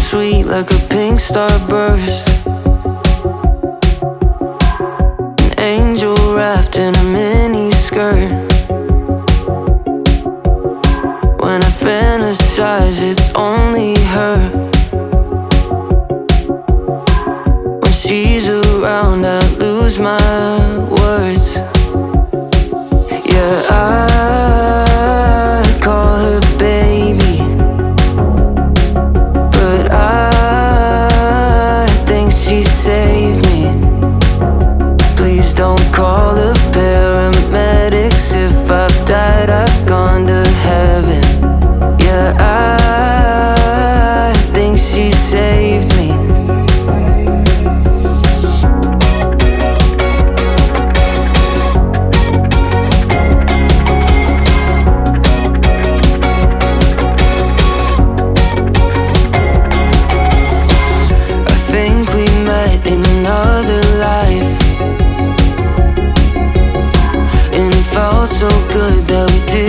sweet like a pink starburst. An angel wrapped in a mini skirt. When I fantasize, it's only her. When she's around, I lose my words. Yeah, I call her baby, but I think she saved me. Please don't call the paramedics. If I've died, I've gone to heaven. Yeah, I think she saved me. In another life, and it felt so good that we did.